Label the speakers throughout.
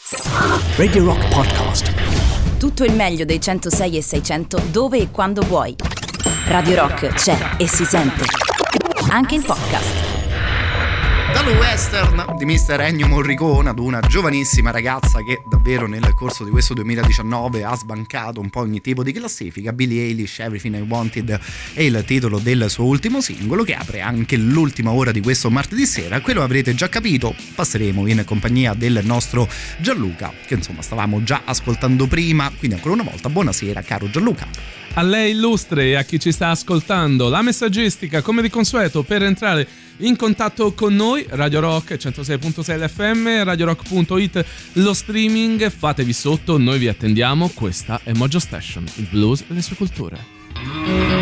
Speaker 1: Radio Rock Podcast.
Speaker 2: Tutto il meglio dei 106 e 600 dove e quando vuoi. Radio Rock c'è e si sente anche in podcast.
Speaker 3: Dallo western di Mr. Ennio Morricone ad una giovanissima ragazza che davvero nel corso di questo 2019 ha sbancato un po' ogni tipo di classifica. Billie Eilish, Everything I Wanted è il titolo del suo ultimo singolo che apre anche l'ultima ora di questo martedì sera. Quello avrete già capito, passeremo in compagnia del nostro Gianluca che insomma stavamo già ascoltando prima, quindi ancora una volta buonasera caro Gianluca.
Speaker 4: A lei illustre e a chi ci sta ascoltando la messaggistica come di consueto per entrare in contatto con noi. Radio Rock 106.6 l'FM, radiorock.it lo streaming, fatevi sotto, noi vi attendiamo. Questa è Mojo Station, il blues e le sue culture.
Speaker 5: 1,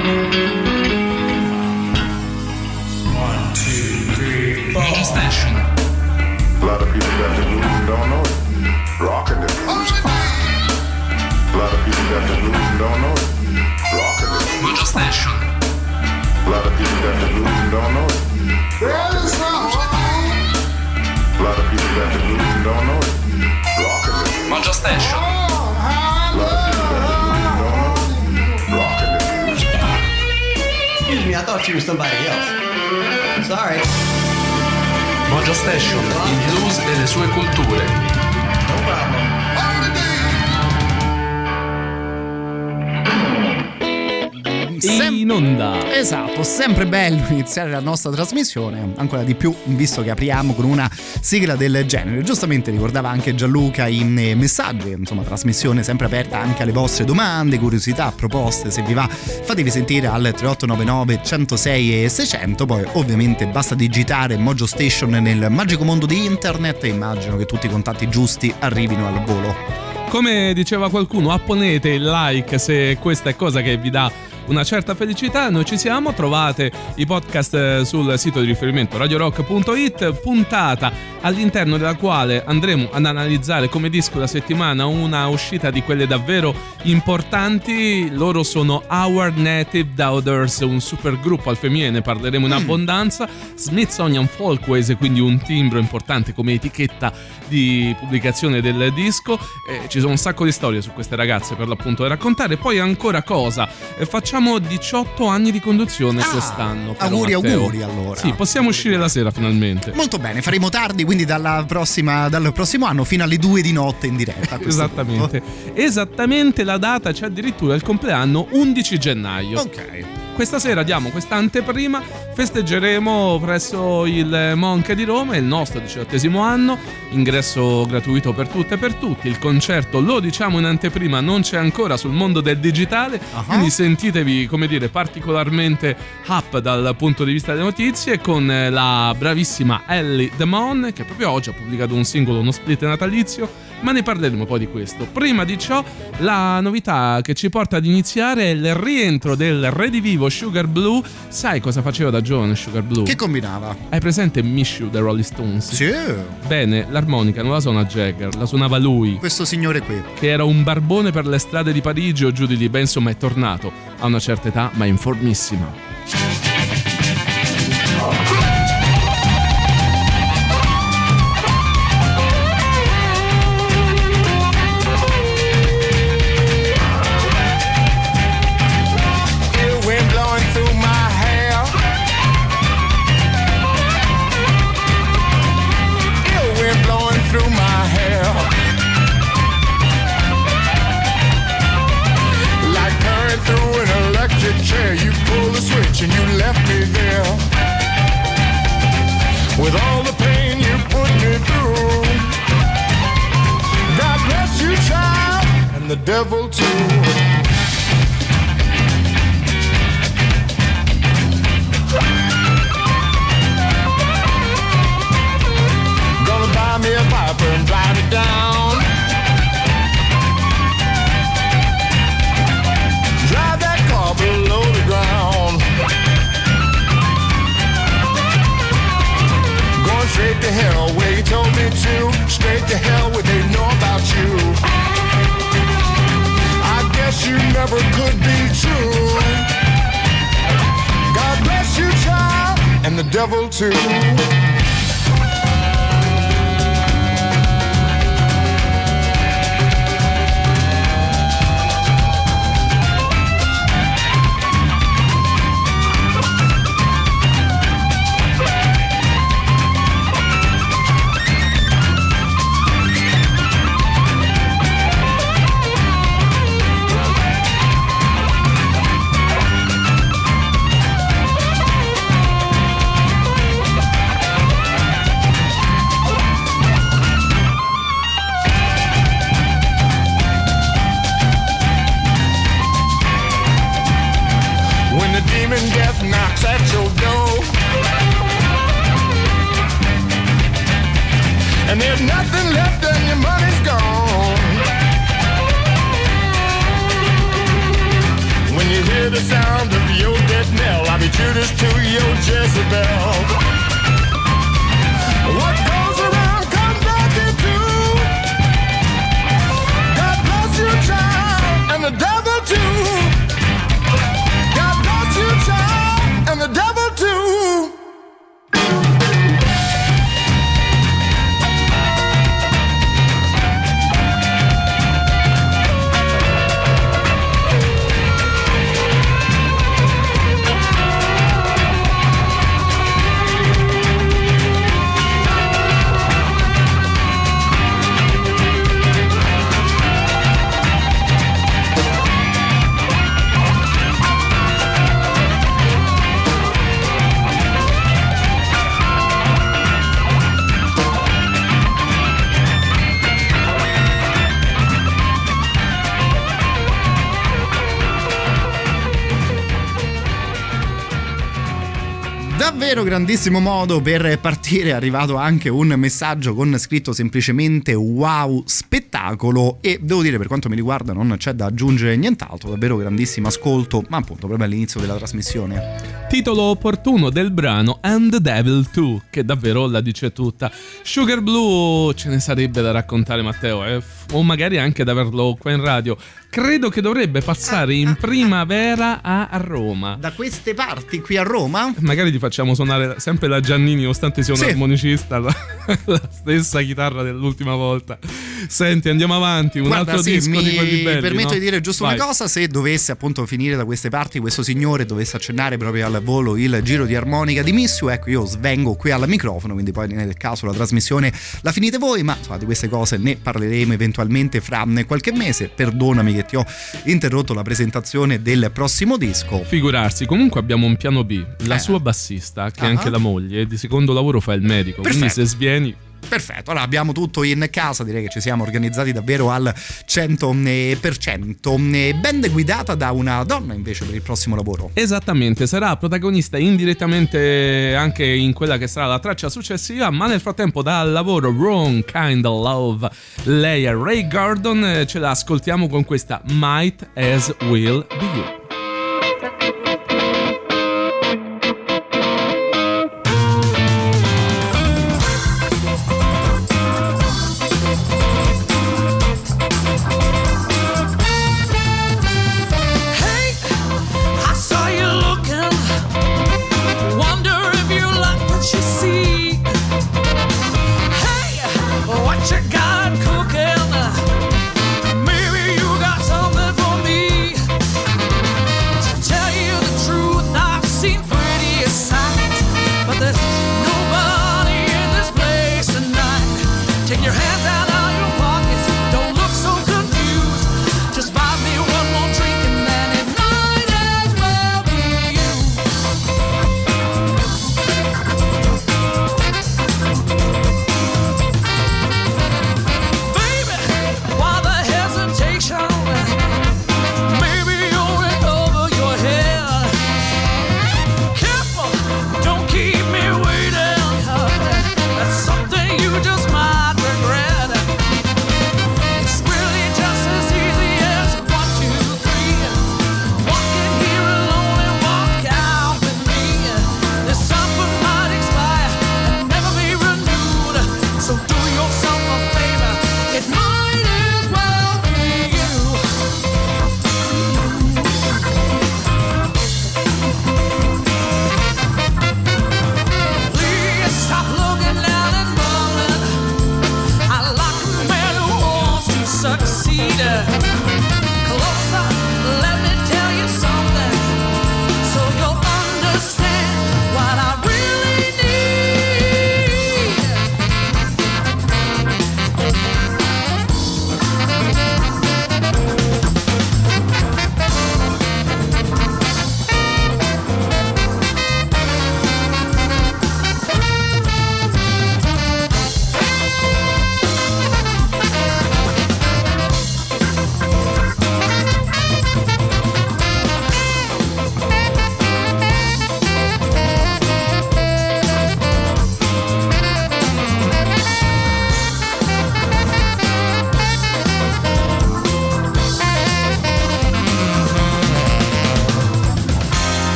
Speaker 5: 2, 3, 4 Mojo Station.
Speaker 6: A lot of people got the blues and don't know it. Rockin' the blues. A lot of people got the blues and don't know it. Rockin' the blues.
Speaker 5: Mojo Station.
Speaker 6: A lot of people got the blues and don't know it.
Speaker 5: Well, it's not
Speaker 6: A lot of people got the blues and don't know it. Rockin' the blues.
Speaker 5: Mojo Station.
Speaker 6: A lot of people got the blues and don't know it. Rockin' the blues.
Speaker 1: Excuse me, I thought you were somebody else. Sorry.
Speaker 5: Mojo Station, il blues e le sue culture.
Speaker 1: No problem.
Speaker 4: In onda.
Speaker 3: Esatto, sempre bello iniziare la nostra trasmissione, ancora di più visto che apriamo con una sigla del genere. Giustamente ricordava anche Gianluca in messaggi, insomma trasmissione sempre aperta anche alle vostre domande, curiosità, proposte, se vi va fatevi sentire al 3899 106 e 600, poi ovviamente basta digitare Mojo Station nel magico mondo di internet e immagino che tutti i contatti giusti arrivino al volo.
Speaker 4: Come diceva qualcuno, apponete il like se questa è cosa che vi dà una certa felicità. Noi ci siamo, trovate i podcast sul sito di riferimento radiorock.it, puntata all'interno della quale andremo ad analizzare come disco la settimana una uscita di quelle davvero importanti. Loro sono Our Native Daughters, un super gruppo al femminile, ne parleremo in abbondanza. Smithsonian Folkways, quindi un timbro importante come etichetta di pubblicazione del disco. Ci sono un sacco di storie su queste ragazze per l'appunto da raccontare. Poi ancora cosa? Facciamo 18 anni di conduzione quest'anno.
Speaker 3: Auguri allora.
Speaker 4: Sì, possiamo uscire la sera finalmente.
Speaker 3: Molto bene, faremo tardi, quindi dal prossimo anno fino alle 2 di notte in diretta.
Speaker 4: Esattamente la data, c'è addirittura il compleanno 11 gennaio.
Speaker 3: Ok.
Speaker 4: Questa sera diamo questa anteprima, festeggeremo presso il Monk di Roma il nostro 18° anno, ingresso gratuito per tutte e per tutti. Il concerto, lo diciamo in anteprima, non c'è ancora sul mondo del digitale, quindi sentitevi, come dire, particolarmente up dal punto di vista delle notizie con la bravissima Ellie Demon, che proprio oggi ha pubblicato un singolo, uno split natalizio, ma ne parleremo poi di questo. Prima di ciò, la novità che ci porta ad iniziare è il rientro del redivivo Sugar Blue. Sai cosa faceva da giovane Sugar Blue?
Speaker 3: Che combinava?
Speaker 4: Hai presente Miss You dei Rolling Stones?
Speaker 3: Sì.
Speaker 4: Bene, l'armonica non la suona Jagger, la suonava lui,
Speaker 3: questo signore qui,
Speaker 4: che era un barbone per le strade di Parigi o giù di lì. Beh, insomma è tornato a una certa età, ma in formissima.
Speaker 6: Chair, you pull the switch and you left me there with all the pain you put me through. God bless you, child, and the devil too. Gonna buy me a Viper and drive it down. Drive that car below the ground. Going straight to hell where you told me to. Straight to hell where they know about you. I guess you never could be true. God bless you, child, and the devil too.
Speaker 3: davvero grandissimo modo per partire. È arrivato anche un messaggio con scritto semplicemente wow spettacolo, e devo dire, per quanto mi riguarda non c'è da aggiungere nient'altro. Davvero grandissimo ascolto, ma appunto proprio all'inizio della trasmissione.
Speaker 4: Titolo opportuno del brano And the Devil Too, che davvero la dice tutta. Sugar Blue ce ne sarebbe da raccontare, Matteo, o magari anche da averlo qua in radio. Credo che dovrebbe passare in primavera a Roma.
Speaker 3: Da queste parti qui a Roma?
Speaker 4: Magari ti facciamo suonare sempre la Giannini, nonostante sia un armonicista, la stessa chitarra dell'ultima volta. Senti, andiamo avanti. Altro disco di quelli belli.
Speaker 3: Mi permetto di dire giusto
Speaker 4: Vai.
Speaker 3: una cosa: se dovesse appunto finire da queste parti questo signore, dovesse accennare proprio al volo il giro di armonica di Missio, ecco, io svengo qui al microfono, quindi poi nel caso la trasmissione la finite voi, ma insomma, di queste cose ne parleremo eventualmente fra qualche mese. Perdonami che ti ho interrotto la presentazione del prossimo disco.
Speaker 4: Figurarsi, comunque abbiamo un piano B. La sua bassista, che è anche la moglie, di secondo lavoro fa il medico.
Speaker 3: Perfetto.
Speaker 4: Quindi se svieni...
Speaker 3: Perfetto, allora abbiamo tutto in casa, direi che ci siamo organizzati davvero al 100%. Band guidata da una donna invece per il prossimo lavoro.
Speaker 4: Esattamente, sarà protagonista indirettamente anche in quella che sarà la traccia successiva, ma nel frattempo dal lavoro Wrong Kind of Love lei è Ray Gordon, ce la ascoltiamo con questa Might As Well Be You.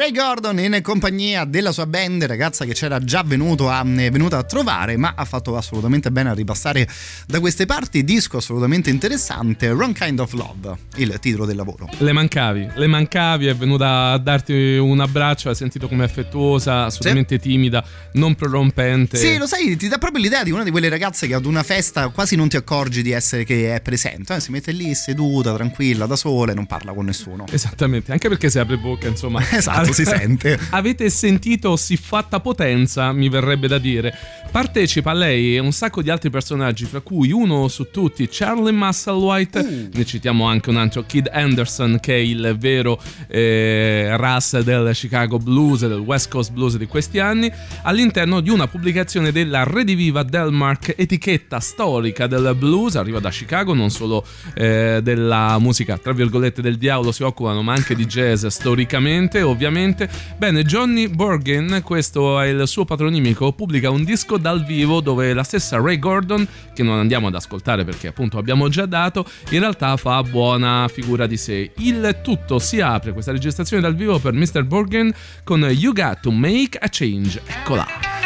Speaker 3: Ray Gordon in compagnia della sua band, ragazza che c'era già venuta a trovare, ma ha fatto assolutamente bene a ripassare da queste parti. Disco assolutamente interessante, Wrong Kind of Love, il titolo del lavoro.
Speaker 4: Le mancavi, è venuta a darti un abbraccio, hai sentito come affettuosa, assolutamente timida, non prorompente.
Speaker 3: Sì, lo sai, ti dà proprio l'idea di una di quelle ragazze che ad una festa quasi non ti accorgi di essere che è presente, si mette lì seduta, tranquilla, da sola e non parla con nessuno.
Speaker 4: Esattamente, anche perché se apre bocca, insomma.
Speaker 3: Esatto, si sente.
Speaker 4: Avete sentito siffatta potenza, mi verrebbe da dire. Partecipa lei e un sacco di altri personaggi, fra cui uno su tutti, Charlie Musselwhite. Ne citiamo anche un altro, Kid Anderson, che è il vero Russ del Chicago Blues, del West Coast Blues di questi anni, all'interno di una pubblicazione della Rediviva Delmark, etichetta storica del blues. Arriva da Chicago, non solo della musica tra virgolette del diavolo si occupano, ma anche di jazz storicamente, ovviamente. Bene, Johnny Borgen, questo è il suo patronimico, pubblica un disco dal vivo dove la stessa Ray Gordon, che non andiamo ad ascoltare perché appunto abbiamo già dato, in realtà fa buona figura di sé. Il tutto si apre, questa registrazione dal vivo per Mr. Borgen, con You Got to Make a Change. Eccola.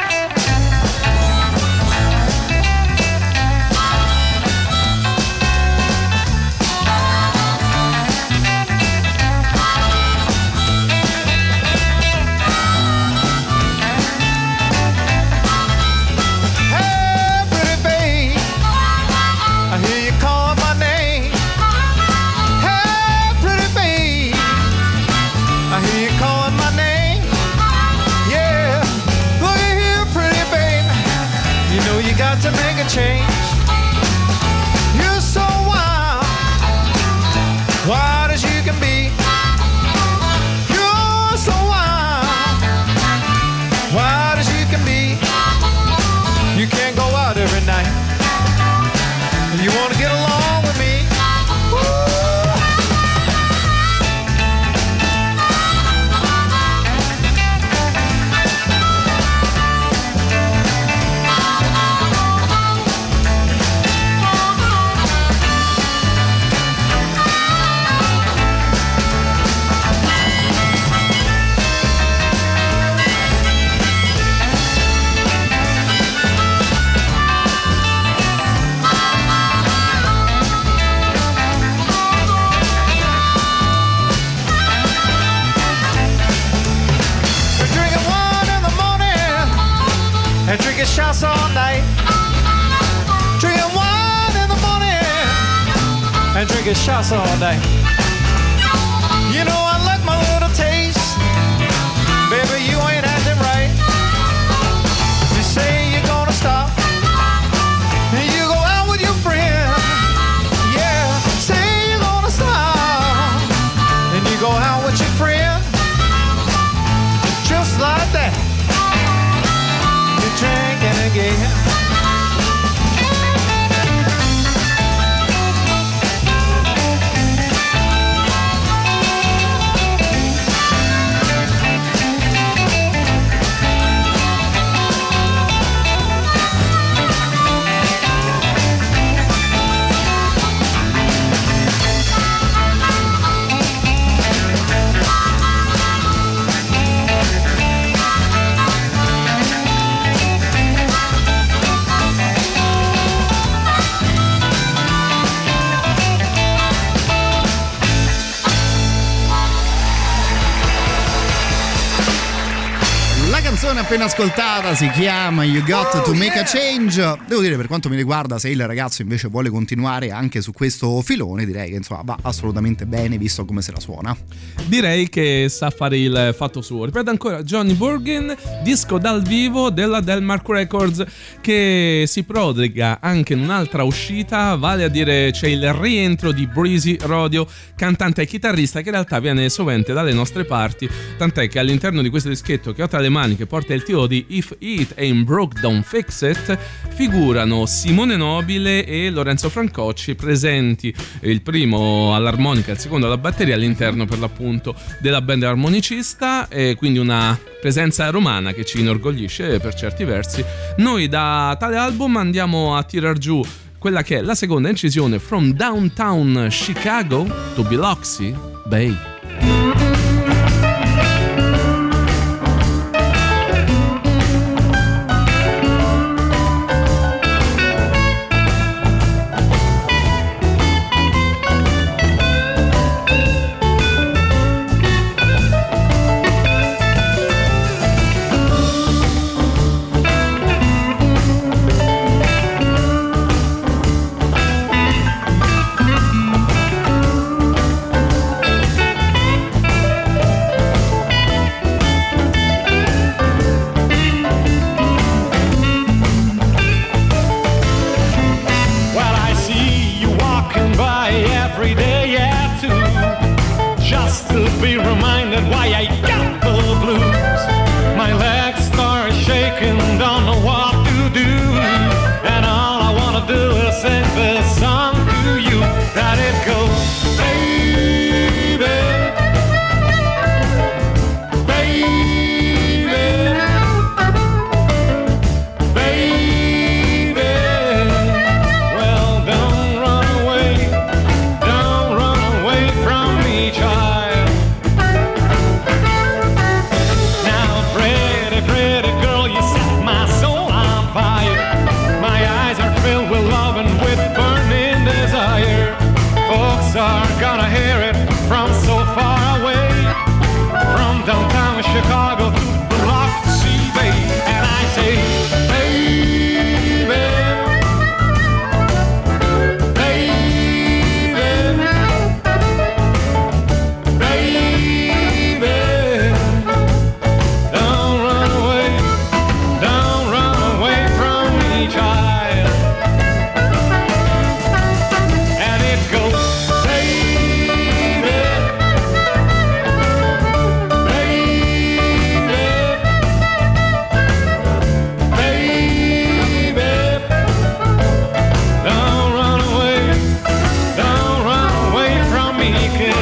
Speaker 7: To make a change. You're so wild, wild as you can be. You're so wild, wild as you can be. You can't go out every night. You wanna get along with me? And drinking shots all night. Drinking wine in the morning and drinking shots all night. You know I like my little taste. Baby, you ain't acting right. You say you're gonna stop and you go out with your friend. Yeah, say you're gonna stop and you go out with your friend. Just like that. Drinking again.
Speaker 3: Appena ascoltata si chiama You Got to Make a Change. Devo dire, per quanto mi riguarda, se il ragazzo invece vuole continuare anche su questo filone, direi che insomma va assolutamente bene, visto come se la suona.
Speaker 4: Direi che sa fare il fatto suo. Ripeto ancora, Johnny Borgen, disco dal vivo della Delmark Records, che si prodiga anche in un'altra uscita, vale a dire c'è il rientro di Breezy Rodeo, cantante e chitarrista che in realtà viene sovente dalle nostre parti, tant'è che all'interno di questo dischetto che ho tra le mani, che porta il titolo di If It Ain't Broke Don't Fix It, figurano Simone Nobile e Lorenzo Francocci, presenti il primo all'armonica, il secondo alla batteria, all'interno per l'appunto della band armonicista, e quindi una presenza romana che ci inorgoglisce per certi versi. Noi da tale album andiamo a tirar giù quella che è la seconda incisione, From Downtown Chicago to Biloxi Bay.
Speaker 7: be reminded why I got the blues. My legs start shaking, don't know what to do, and all I wanna do is sing this song to you. Let it go, baby, baby, baby. Well, don't run away from me, child. Now, pretty, pretty girl, you set my soul on fire. My eyes are filled with love and with burning desire. Folks are gonna hear it from so far away, from downtown Chicago to Biloxi Bay. And I say, baby, baby, baby, don't run away from me, child. And it goes, baby, baby, baby, don't run away from me, kid.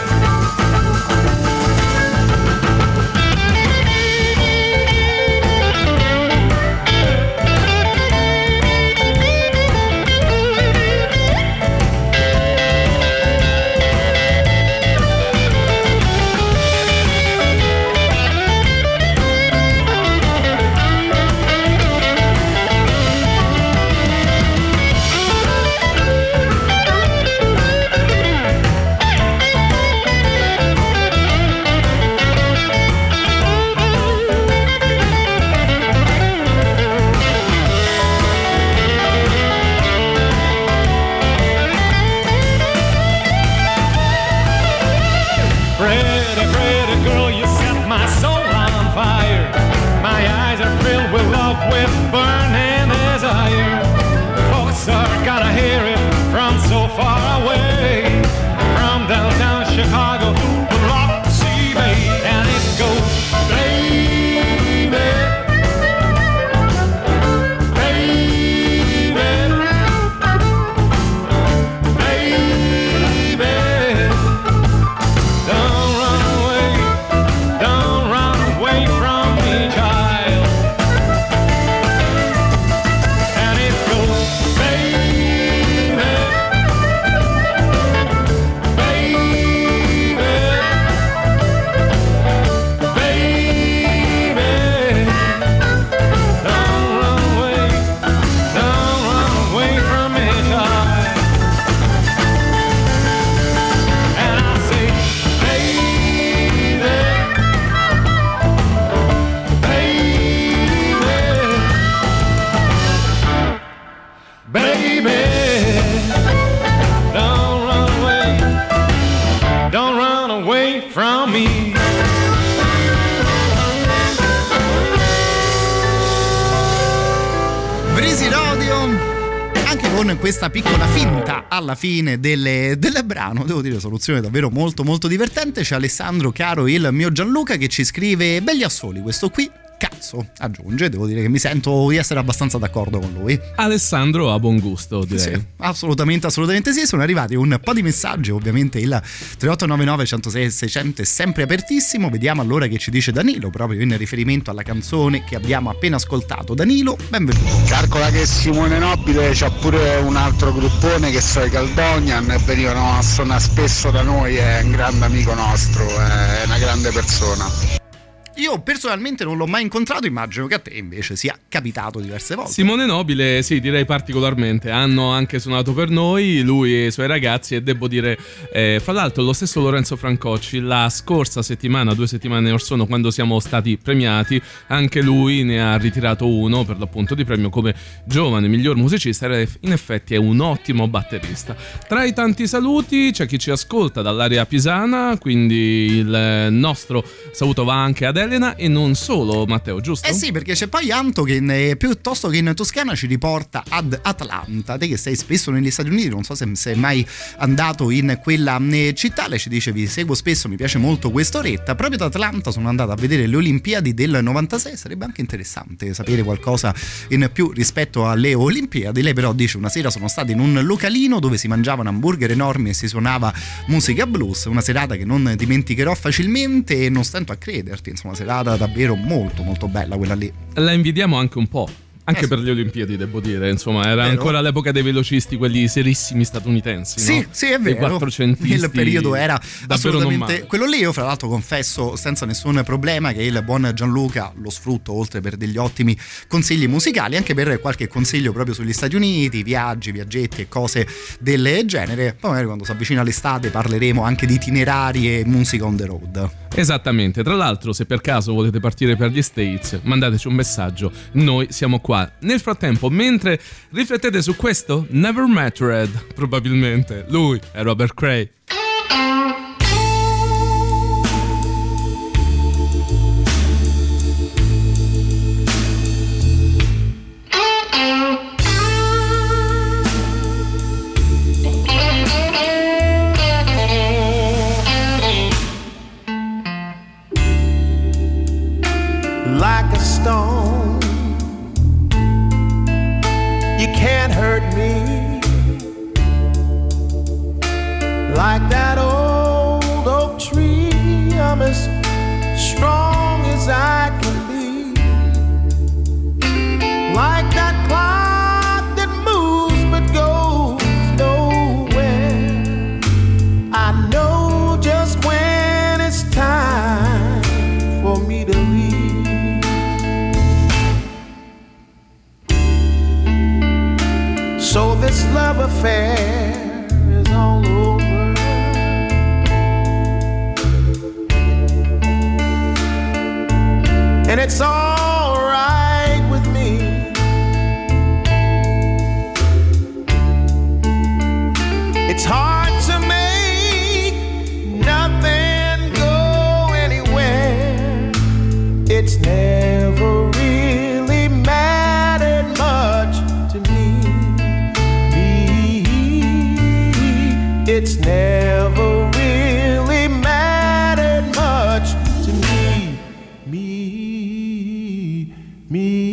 Speaker 7: Pretty, pretty girl, you set my soul on fire. My eyes are filled with love, with burning desire. Folks are gonna hear it from so far away, from downtown Chicago to Biloxi Bay. And it goes, baby, baby, baby, don't run away from me, child. And it goes, baby, baby, baby, don't run away from me, child. And I say, baby, baby, baby, don't run away from me.
Speaker 3: Brisi Rodio, anche con questa piccola finta alla fine del brano, devo dire, soluzione davvero molto molto divertente. C'è Alessandro, caro il mio Gianluca, che ci scrive: belli assoli questo qui, cazzo, aggiunge. Devo dire che mi sento di essere abbastanza d'accordo con lui.
Speaker 4: Alessandro ha buon gusto, direi.
Speaker 3: Sì, assolutamente sì. Sono arrivati un po' di messaggi, ovviamente il 3899 106 600 è sempre apertissimo. Vediamo allora che ci dice Danilo, proprio in riferimento alla canzone che abbiamo appena ascoltato. Danilo, benvenuto.
Speaker 8: Calcola che Simone Nobile c'ha pure un altro gruppone che so i Caldonian, venivano a suonare spesso da noi, è un grande amico nostro, è una grande persona.
Speaker 3: Io personalmente non l'ho mai incontrato, immagino che a te invece sia capitato diverse volte.
Speaker 4: Simone Nobile, sì, direi particolarmente. Hanno anche suonato per noi, lui e i suoi ragazzi, e devo dire, fra l'altro lo stesso Lorenzo Francocci, la scorsa settimana, 2 settimane or sono, quando siamo stati premiati, anche lui ne ha ritirato uno per l'appunto di premio come giovane miglior musicista, e in effetti è un ottimo batterista. Tra i tanti saluti c'è chi ci ascolta dall'area pisana, quindi il nostro saluto va anche ad Elena e non solo, Matteo, giusto?
Speaker 3: Eh sì, perché c'è poi Anto che piuttosto che in Toscana ci riporta ad Atlanta. Te che sei spesso negli Stati Uniti, non so se sei mai andato in quella città, lei ci dice: vi seguo spesso, mi piace molto quest'oretta. Proprio da Atlanta sono andata a vedere le Olimpiadi del 96, sarebbe anche interessante sapere qualcosa in più rispetto alle Olimpiadi. Lei però dice: una sera sono stata in un localino dove si mangiavano hamburger enormi e si suonava musica blues, una serata che non dimenticherò facilmente e non stento a crederti, insomma, serata davvero molto molto bella quella lì.
Speaker 4: La invidiamo anche un po'. Anche
Speaker 3: sì.
Speaker 4: per le Olimpiadi, devo dire, insomma, era ancora l'epoca dei velocisti, quelli serissimi statunitensi.
Speaker 3: Sì,
Speaker 4: no?
Speaker 3: sì, è vero.
Speaker 4: I quattrocentisti.
Speaker 3: Il periodo era assolutamente
Speaker 4: non
Speaker 3: quello lì. Io, fra l'altro, confesso senza nessun problema che il buon Gianluca lo sfrutto, oltre per degli ottimi consigli musicali, anche per qualche consiglio proprio sugli Stati Uniti, viaggi, viaggetti e cose del genere. Poi magari quando si avvicina l'estate parleremo anche di itinerari e musica on the road.
Speaker 4: Esattamente. Tra l'altro, se per caso volete partire per gli States, mandateci un messaggio, noi siamo qua. Nel frattempo, mentre riflettete su questo, Never Mattered, probabilmente lui è Robert Cray.
Speaker 9: Like a stone, you can't hurt me. Like that old oak tree, I'm as strong as I can be. Like that clock that moves but goes nowhere, I know just when it's time for me to leave. So this love affair is all over, and it's all right with me. It's hard to make nothing go anywhere. It's never really mattered much to me. It's never really mattered much to me. Me.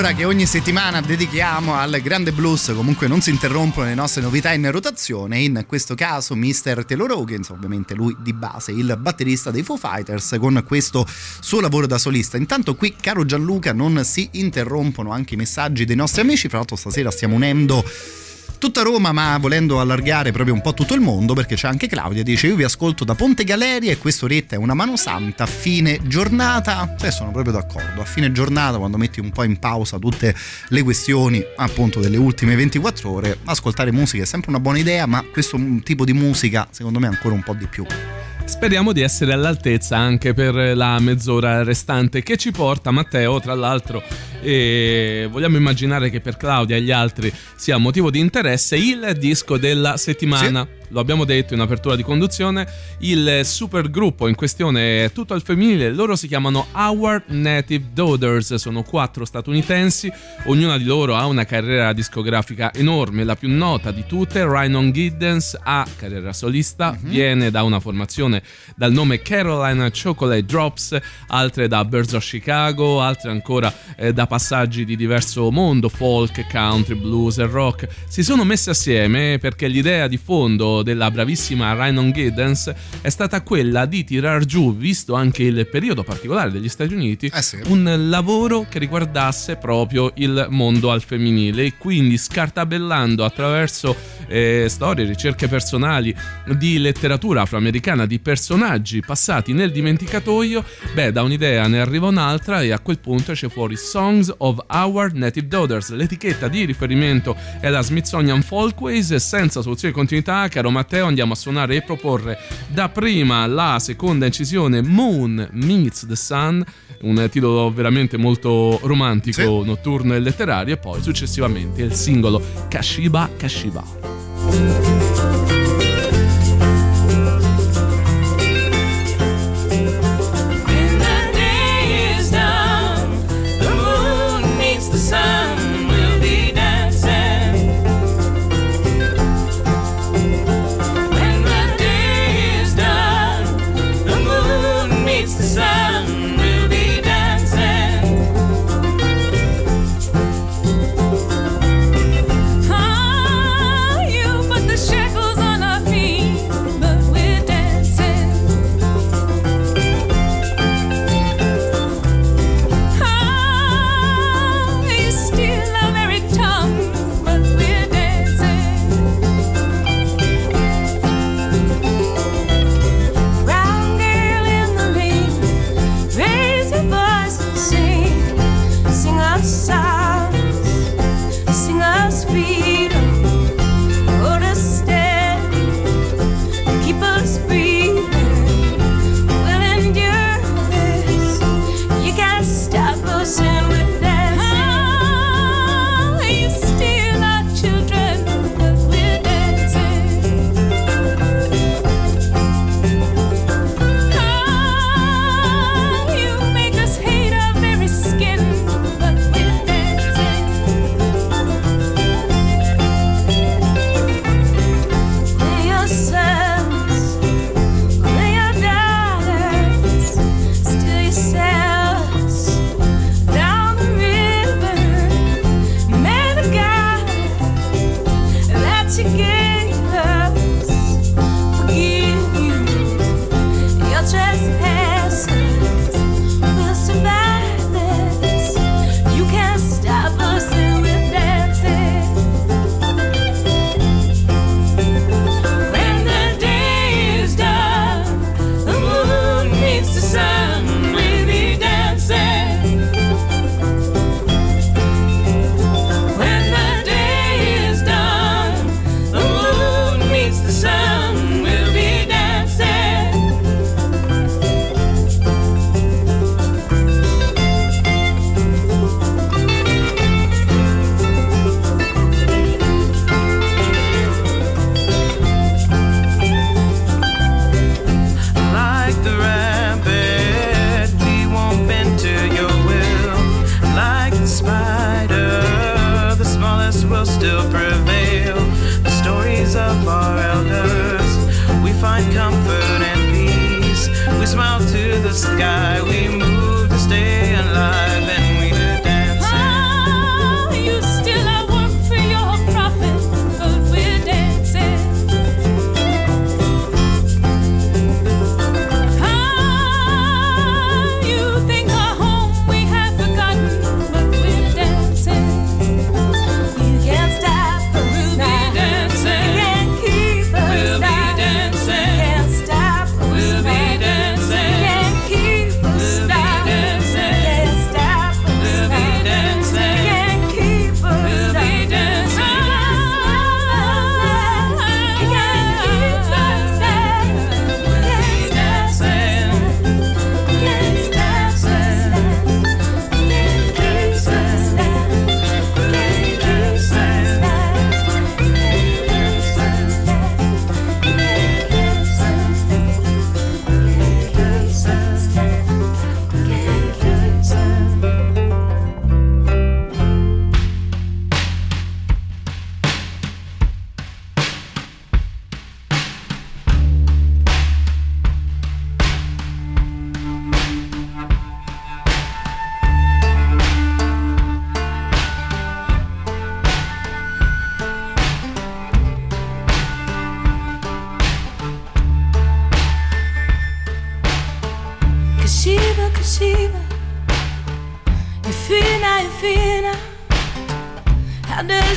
Speaker 3: mezz'ora che ogni settimana dedichiamo al grande blues. Comunque non si interrompono le nostre novità in rotazione, in questo caso Mr. Taylor Hawkins, ovviamente lui di base il batterista dei Foo Fighters, con questo suo lavoro da solista. Intanto qui, caro Gianluca, non si interrompono anche i messaggi dei nostri amici. Fra l'altro stasera stiamo unendo tutta Roma, ma volendo allargare proprio un po' tutto il mondo, perché c'è anche Claudia, dice: io vi ascolto da Ponte Galeria e quest'oretta è una mano santa a fine giornata. Sono proprio d'accordo, a fine giornata, quando metti un po' in pausa tutte le questioni appunto delle ultime 24 ore, ascoltare musica è sempre una buona idea, ma questo tipo di musica secondo me ancora un po' di più.
Speaker 4: Speriamo di essere all'altezza anche per la mezz'ora restante, che ci porta, Matteo, tra l'altro, e vogliamo immaginare che per Claudia e gli altri sia motivo di interesse, il disco della settimana. Sì. Lo abbiamo detto in apertura di conduzione, il super gruppo in questione è tutto al femminile, loro si chiamano Our Native Daughters, sono 4 statunitensi, ognuna di loro ha una carriera discografica enorme, la più nota di tutte, Rhiannon Giddens, ha carriera solista, viene da una formazione dal nome Carolina Chocolate Drops, altre da Birds of Chicago, altre ancora da passaggi di diverso mondo, folk, country, blues e rock. Si sono messe assieme perché l'idea di fondo della bravissima Rhiannon Giddens è stata quella di tirar giù, visto anche il periodo particolare degli Stati Uniti, un lavoro che riguardasse proprio il mondo al femminile, e quindi scartabellando attraverso storie, ricerche personali di letteratura afroamericana, di personaggi passati nel dimenticatoio, da un'idea ne arriva un'altra e a quel punto esce fuori Songs of Our Native Daughters. L'etichetta di riferimento è la Smithsonian Folkways. Senza soluzione di continuità, caro Matteo, andiamo a suonare e proporre dapprima la seconda incisione, Moon Meets the Sun, un titolo veramente molto romantico, notturno e letterario, e poi successivamente il singolo Kashiba Kashiba.
Speaker 10: Sky, we move to stay alive, and we do dancing.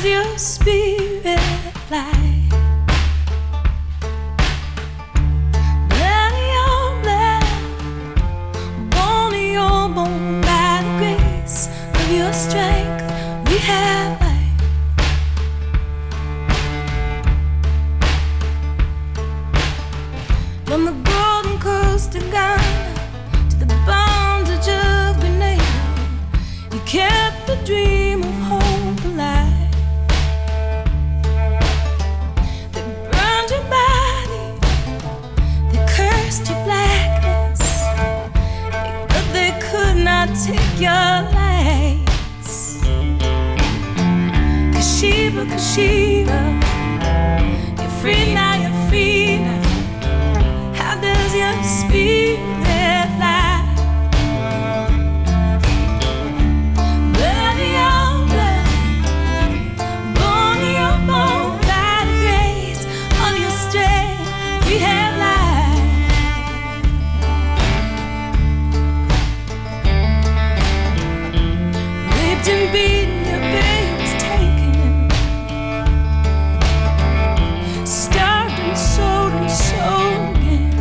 Speaker 10: does your spirit fly? Blood, your blood, born by the grace of your strength. We have life. From the golden coast of Ghana to the bondage of Grenada, you kept the dream of hope alive. They burned your body, they cursed your blackness, but they could not take your lights. Kashiva, Kashiva, you're free now, you're free now. How does your spirit fly? Blood, your blood, born by the grace of your strength. We have life. Raped and beaten, your baby's taken. Starved and sold and sold.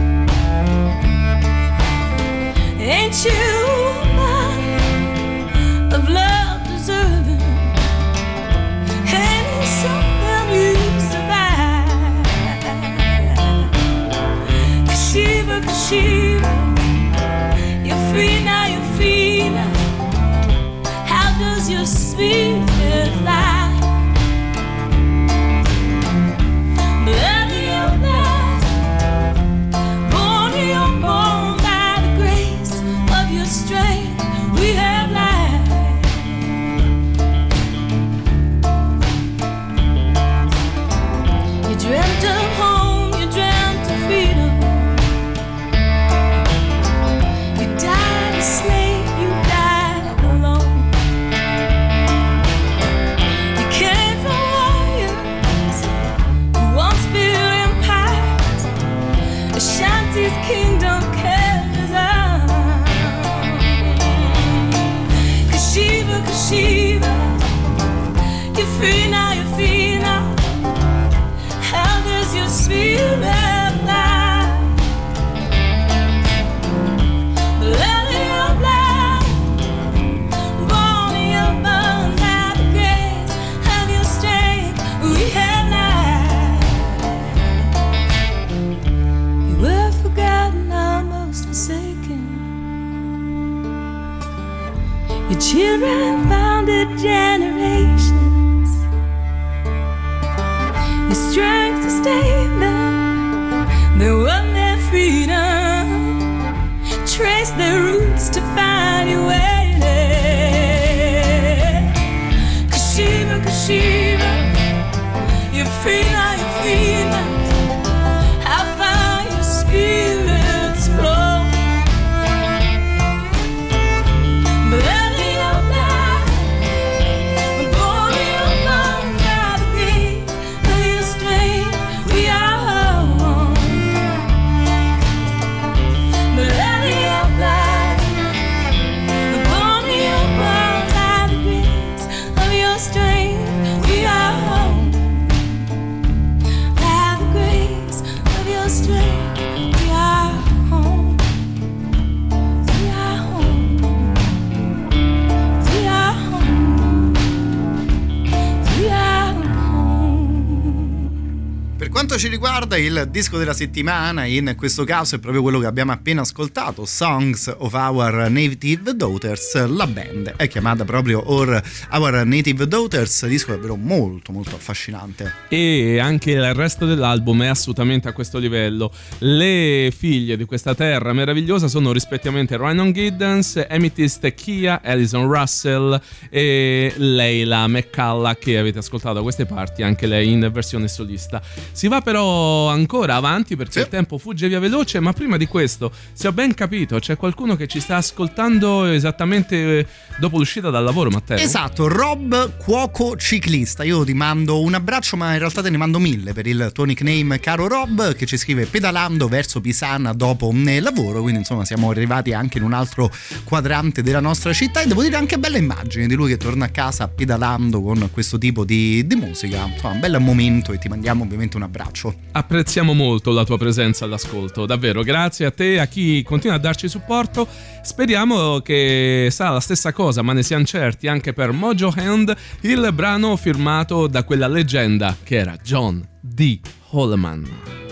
Speaker 10: Ain't you man of love deserving? Ain't something you survive? Kashiva, Kashiva, you're free now, you're free now. How does your spirit fly? We have life. You dreamt of home, you dreamt of freedom. You died a slave, you died alone. You came from warriors who once built empires. Ashanti's kingdom carries on. Kashiva, Kashiva, you're free now, you're free now. How does your spirit fly? Blood in your blood, born in your bones by the grace of your strength. We have life. You were forgotten, almost forsaken. Your children founded generations. Your strength sustained them. They won their freedom. Trace their roots to find your way there. Kashiva, Kashiva, you're free now, you're free now. How far your spirits flow.
Speaker 3: quanto ci riguarda, il disco della settimana in questo caso è proprio quello che abbiamo appena ascoltato, Songs of Our Native Daughters. La band è chiamata proprio Our Native Daughters, disco davvero molto molto affascinante.
Speaker 4: E anche il resto dell'album è assolutamente a questo livello. Le figlie di questa terra meravigliosa sono rispettivamente Rhiannon Giddens, Amethyst Kia, Alison Russell e Leila McCulloch, che avete ascoltato da queste parti anche lei in versione solista. Si va però ancora avanti perché il tempo fugge via veloce, ma prima di questo, se ho ben capito, c'è qualcuno che ci sta ascoltando esattamente dopo l'uscita dal lavoro, Matteo.
Speaker 3: Esatto, Rob Cuoco Ciclista. Io ti mando un abbraccio, ma in realtà te ne mando 1000 per il tuo nickname, caro Rob, che ci scrive pedalando verso Pisana dopo il lavoro, quindi insomma siamo arrivati anche in un altro quadrante della nostra città, e devo dire anche bella immagine di lui che torna a casa pedalando con questo tipo di musica. Insomma, un bel momento, e ti mandiamo ovviamente un abbraccio.
Speaker 4: Apprezziamo molto la tua presenza all'ascolto, davvero, grazie a te, a chi continua a darci supporto. Speriamo che sarà la stessa cosa, ma ne siamo certi, anche per Mojo Hand, il brano firmato da quella leggenda che era John D. Holman.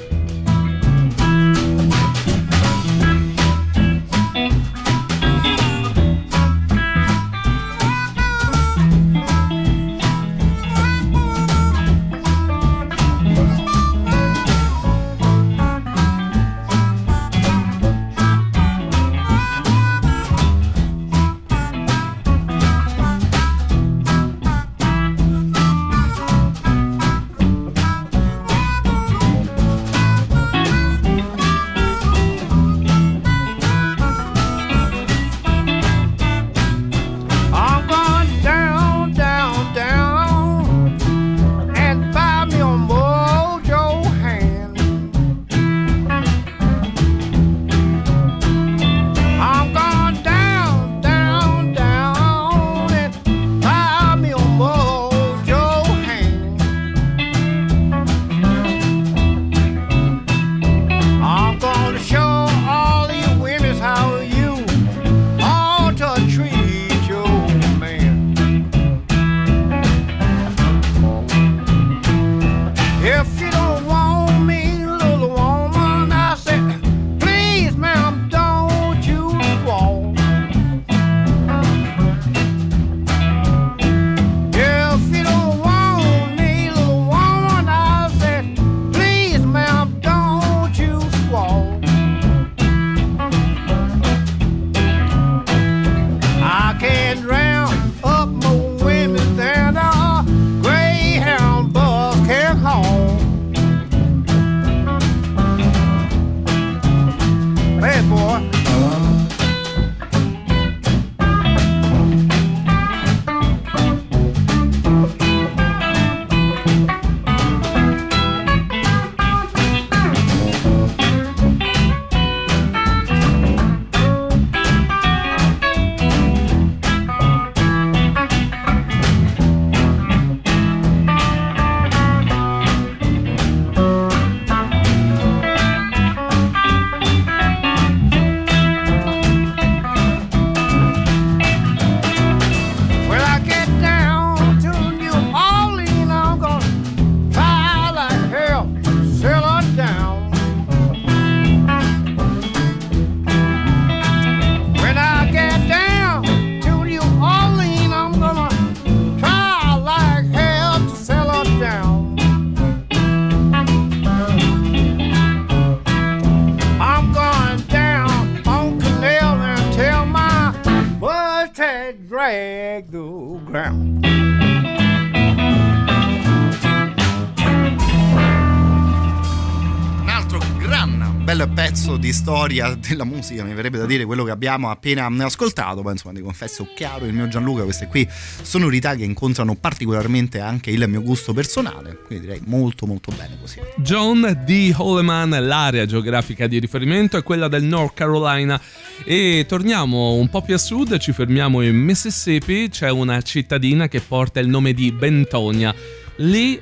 Speaker 3: Di storia della musica, mi verrebbe da dire, quello che abbiamo appena ascoltato. Poi insomma ti confesso, chiaro il mio Gianluca, queste qui sonorità che incontrano particolarmente anche il mio gusto personale, quindi direi molto molto bene così.
Speaker 4: John D. Holman, l'area geografica di riferimento è quella del North Carolina, e torniamo un po' più a sud, ci fermiamo in Mississippi. C'è una cittadina che porta il nome di Bentonia. Lì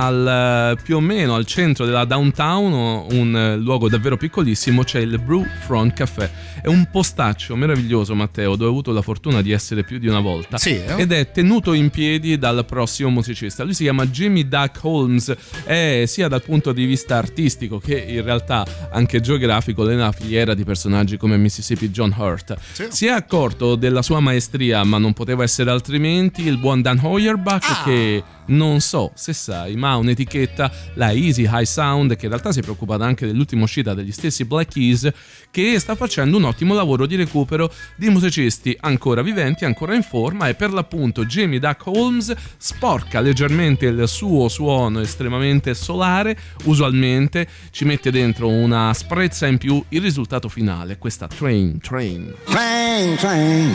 Speaker 4: più o meno al centro della downtown, un luogo davvero piccolissimo, c'è il Brew Front Café. È un postaccio meraviglioso, Matteo, dove ho avuto la fortuna di essere più di una volta.
Speaker 3: Sì,
Speaker 4: ed è tenuto in piedi dal prossimo musicista. Lui si chiama Jimmy Duck Holmes, è sia dal punto di vista artistico che in realtà anche geografico nella filiera di personaggi come Mississippi John Hurt.
Speaker 3: Sì.
Speaker 4: Si è accorto della sua maestria, ma non poteva essere altrimenti, il buon Dan Hoyerbach, che non so se sai, ma un'etichetta, la Easy High Sound, che in realtà si è preoccupata anche dell'ultima uscita degli stessi Black Keys, che sta facendo un ottimo lavoro di recupero di musicisti ancora viventi, ancora in forma, e per l'appunto Jamie Duck Holmes sporca leggermente il suo suono estremamente solare, usualmente ci mette dentro una sprezza in più, il risultato finale, questa Train Train.
Speaker 8: Train, train.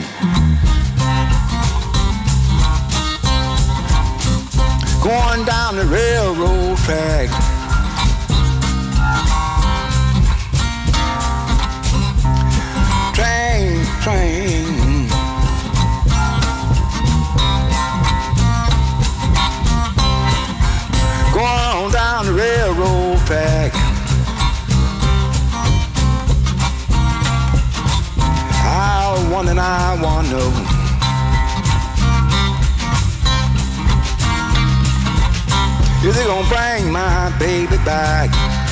Speaker 8: Going down the railroad track. Train, train. Going down the railroad track. I wonder. Is it gonna bring my baby back?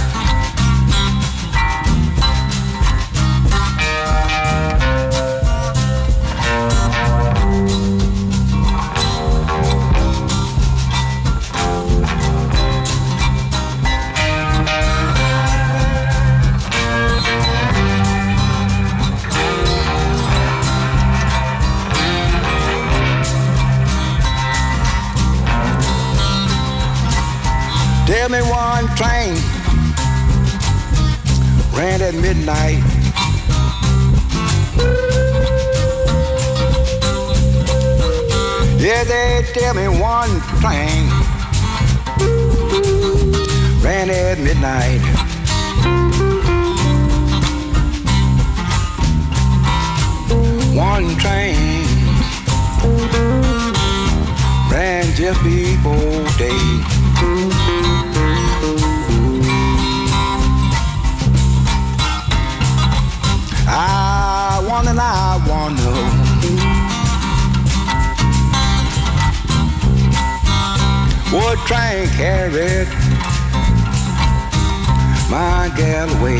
Speaker 8: Tell me one train ran at midnight. Yeah, they tell me one train ran at midnight. One train ran just before day. I wonder what train carried my gal away.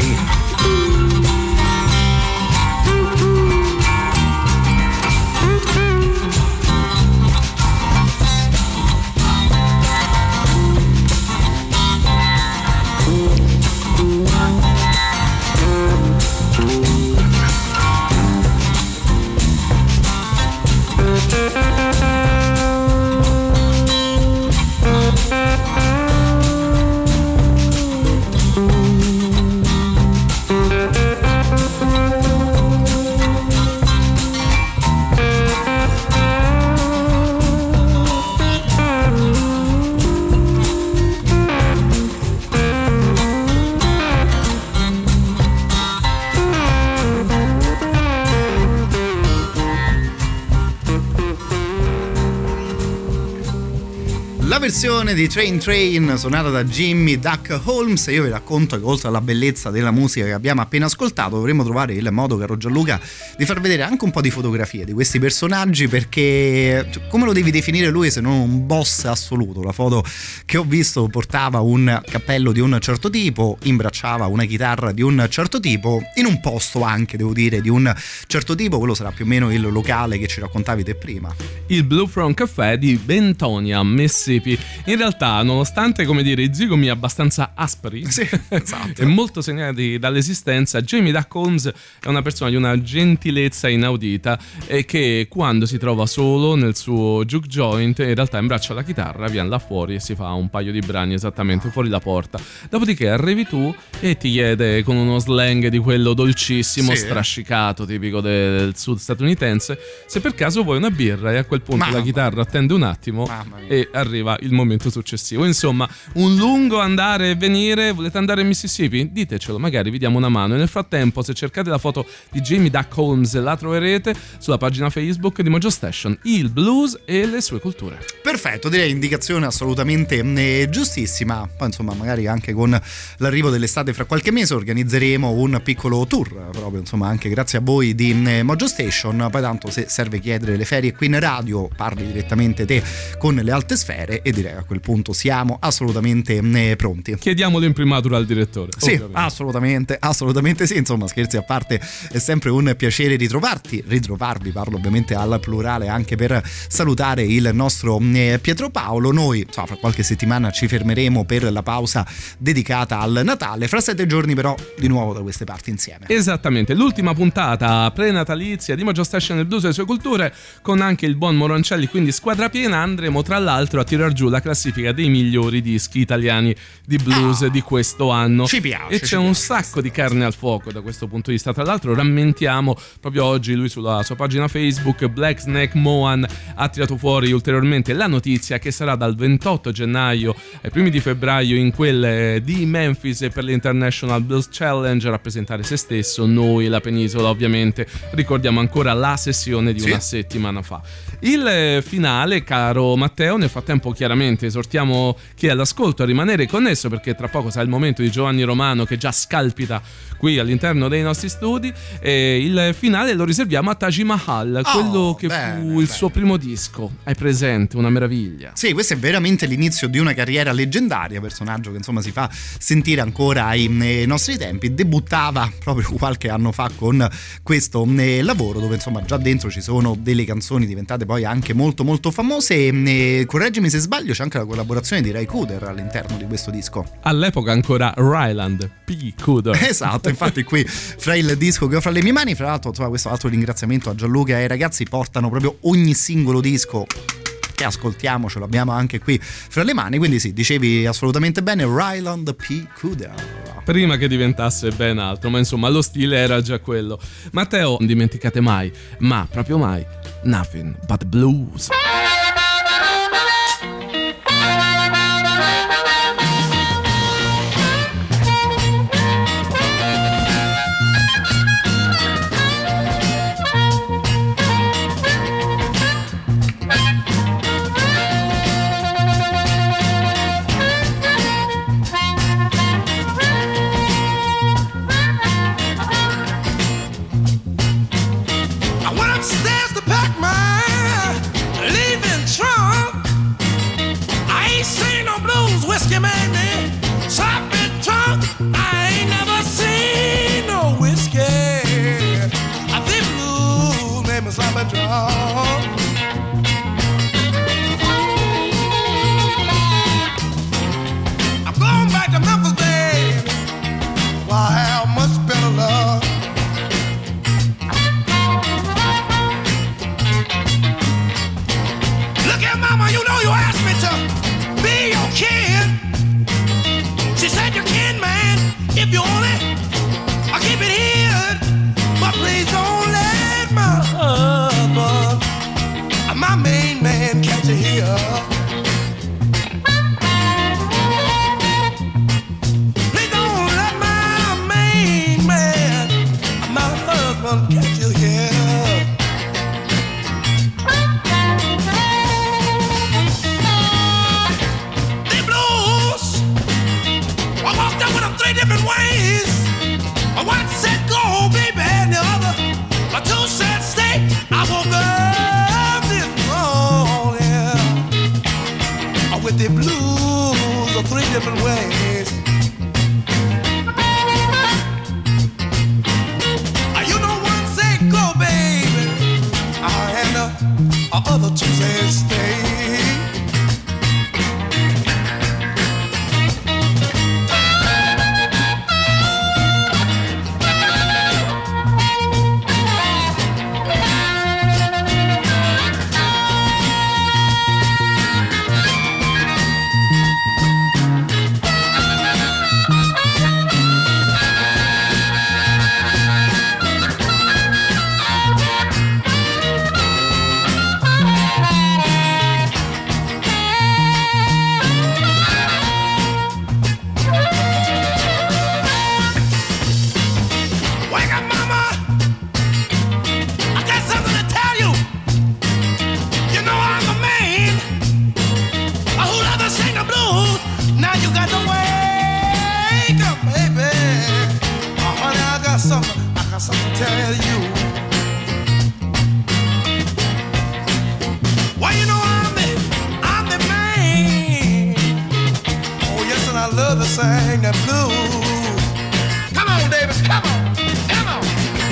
Speaker 3: Versione di Train Train suonata da Jimmy Duck Holmes. Io vi racconto che oltre alla bellezza della musica che abbiamo appena ascoltato dovremo trovare il modo, caro Gianluca, di far vedere anche un po' di fotografie di questi personaggi, perché come lo devi definire lui se non un boss assoluto? La foto che ho visto portava un cappello di un certo tipo, imbracciava una chitarra di un certo tipo, in un posto anche, devo dire, di un certo tipo. Quello sarà più o meno il locale che ci raccontavi te prima,
Speaker 4: il Blue Front Café di Bentonia, Mississippi. In realtà, nonostante, come dire, i zigomi abbastanza aspri,
Speaker 3: sì, esatto,
Speaker 4: e molto segnati dall'esistenza, Jamie Duck Holmes è una persona di una gentilezza inaudita e che quando si trova solo nel suo juke joint in realtà imbraccia la chitarra, viene là fuori e si fa un paio di brani esattamente fuori la porta. Dopodiché arrivi tu e ti chiede con uno slang di quello dolcissimo, sì, strascicato, tipico del sud statunitense, se per caso vuoi una birra, e a quel punto la chitarra attende un attimo e arriva il momento successivo. Insomma, un lungo andare e venire. Volete andare in Mississippi? Ditecelo, magari vi diamo una mano. E nel frattempo, se cercate la foto di Jamie Duck Holmes, la troverete sulla pagina Facebook di Mojo Station, il blues e le sue culture.
Speaker 3: Perfetto, direi indicazione assolutamente giustissima. Poi insomma, magari anche con l'arrivo dell'estate fra qualche mese organizzeremo un piccolo tour, proprio insomma anche grazie a voi di Mojo Station. Poi tanto, se serve chiedere le ferie qui in radio, parli direttamente te con le alte sfere e direi a quel punto siamo assolutamente pronti.
Speaker 4: Chiediamolo in primatura al direttore.
Speaker 3: Sì, assolutamente sì, insomma, scherzi a parte, è sempre un piacere ritrovarvi, parlo ovviamente al plurale anche per salutare il nostro Pietro Paolo. Noi fra qualche settimana ci fermeremo per la pausa dedicata al Natale, fra 7 giorni però di nuovo da queste parti insieme.
Speaker 4: Esattamente, l'ultima puntata prenatalizia di Mojo Station del blues e le sue culture, con anche il buon Moroncelli, quindi squadra piena. Andremo tra l'altro a tirar giù la classifica dei migliori dischi italiani di blues di questo anno.
Speaker 3: Ci piace.
Speaker 4: E c'è un sacco di carne al fuoco da questo punto di vista. Tra l'altro rammentiamo, proprio oggi lui sulla sua pagina Facebook, Black Snake Mohan ha tirato fuori ulteriormente la notizia che sarà dal 28 gennaio ai primi di febbraio in quelle di Memphis per l'International Blues Challenge a rappresentare se stesso, noi la penisola ovviamente. Ricordiamo ancora la sessione di una settimana fa. Il finale, caro Matteo, nel frattempo chiaramente esortiamo chi è all'ascolto a rimanere connesso, perché tra poco sarà il momento di Giovanni Romano che già scalpita qui all'interno dei nostri studi, e il finale lo riserviamo a Taj Mahal, quello che fu il suo primo disco. Hai presente? Una meraviglia.
Speaker 3: Sì, questo è veramente l'inizio di una carriera leggendaria, personaggio che insomma si fa sentire ancora ai nostri tempi. Debuttava proprio qualche anno fa con questo lavoro, dove insomma già dentro ci sono delle canzoni diventate poi anche molto molto famose. Correggimi se sbaglio, c'è anche la collaborazione di Ray Cooder all'interno di questo disco.
Speaker 4: All'epoca ancora Ryland P. Cooder.
Speaker 3: Esatto, infatti qui fra il disco che ho fra le mie mani, fra l'altro insomma, questo altro ringraziamento a Gianluca e ai ragazzi, portano proprio ogni singolo disco che ascoltiamo, ce l'abbiamo anche qui fra le mani, quindi sì, dicevi assolutamente bene, Ryland P. Cooder.
Speaker 4: Prima che diventasse ben altro, ma insomma lo stile era già quello. Matteo, non dimenticate mai, ma proprio mai, Nothing But Blues.
Speaker 9: Whiskey made me slap it drunk. I ain't never seen no whiskey. I think blues made me slap it drunk. I'm going back to Memphis, baby. Well, I have much better love. Look at mama, you know you asked me to be your kid. She said you can, man, if you want it. I'll keep it here, but please don't let my husband, my main man, catch you here. Please don't let my main man, my husband, catch you here. Different ways. One said go, baby, and the other, two said stay. I woke up this morning with the blues of 3 different ways. You know, one said go, baby, and the other 2 said stay. Well, you know I'm the man. I love to sing the blues. Come on, Davis, come on, come on.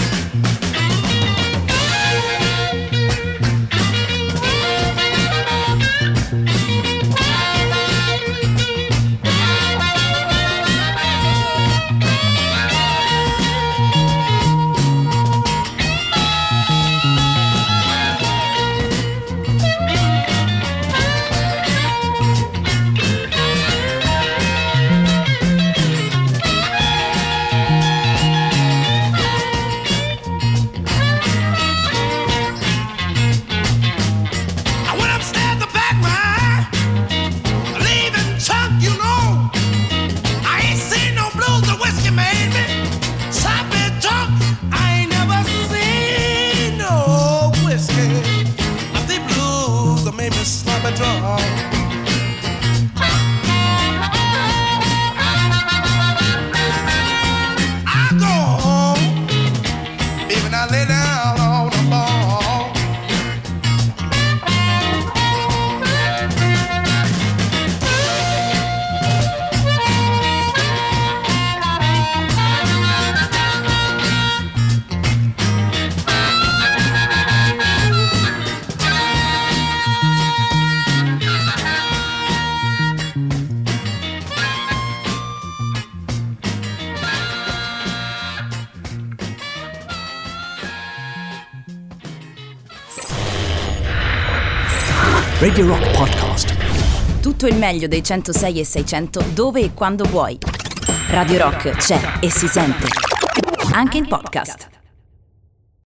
Speaker 11: Radio Rock Podcast.
Speaker 2: Tutto il meglio dei 106 e 600 dove e quando vuoi. Radio Rock c'è e si sente. Anche in podcast.